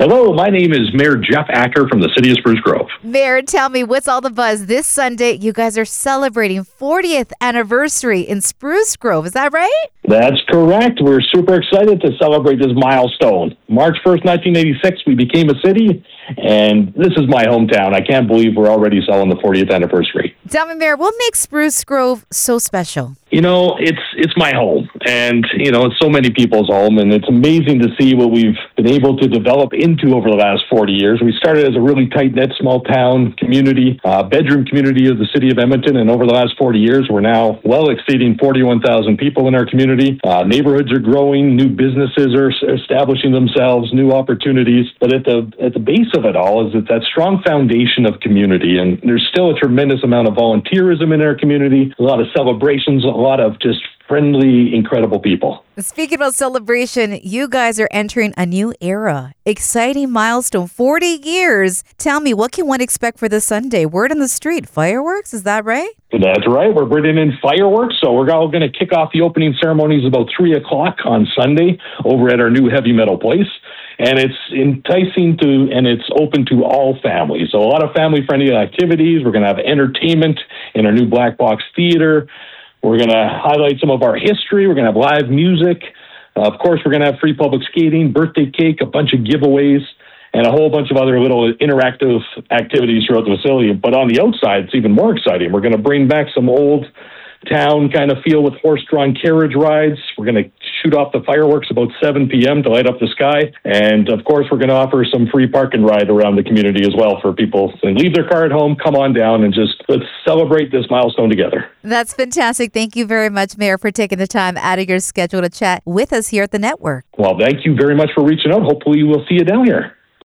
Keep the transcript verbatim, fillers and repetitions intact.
Hello, my name is Mayor Jeff Acker from the city of Spruce Grove. Mayor, tell me, what's all the buzz? This Sunday, you guys are celebrating fortieth anniversary in Spruce Grove. Is that right? That's correct. We're super excited to celebrate this milestone. March first, nineteen eighty-six, we became a city, and this is my hometown. I can't believe we're already selling the fortieth anniversary. Tell me, Mayor, what makes Spruce Grove so special? You know, it's it's my home, and, you know, it's so many people's home, and it's amazing to see what we've been able to develop into over the last forty years. We started as a really tight-knit, small-town community, uh, bedroom community of the city of Edmonton, and over the last forty years, we're now well exceeding forty-one thousand people in our community. Uh, neighborhoods are growing, new businesses are establishing themselves, new opportunities, but at the at the base of it all is that, that strong foundation of community, and there's still a tremendous amount of volunteerism in our community, a lot of celebrations, a lot of just friendly, incredible people. Speaking about celebration, you guys are entering a new era. Exciting milestone, forty years. Tell me, what can one expect for this Sunday? Word on the street, fireworks, is that right? That's right. We're bringing in fireworks, so we're all going to kick off the opening ceremonies about three o'clock on Sunday over at our new heavy metal place. And it's enticing to, and it's open to all families. So a lot of family-friendly activities. We're going to have entertainment in our new Black Box Theater. We're going to highlight some of our history. We're going to have live music. Uh, of course, we're going to have free public skating, birthday cake, a bunch of giveaways, and a whole bunch of other little interactive activities throughout the facility. But on the outside, it's even more exciting. We're going to bring back some old town kind of feel with horse-drawn carriage rides. We're going to shoot off the fireworks about seven p.m. to light up the sky. And, of course, we're going to offer some free park and ride around the community as well for people to leave their car at home, come on down, and just let's celebrate this milestone together. That's fantastic. Thank you very much, Mayor, for taking the time out of your schedule to chat with us here at the network. Well, thank you very much for reaching out. Hopefully we'll see you down here.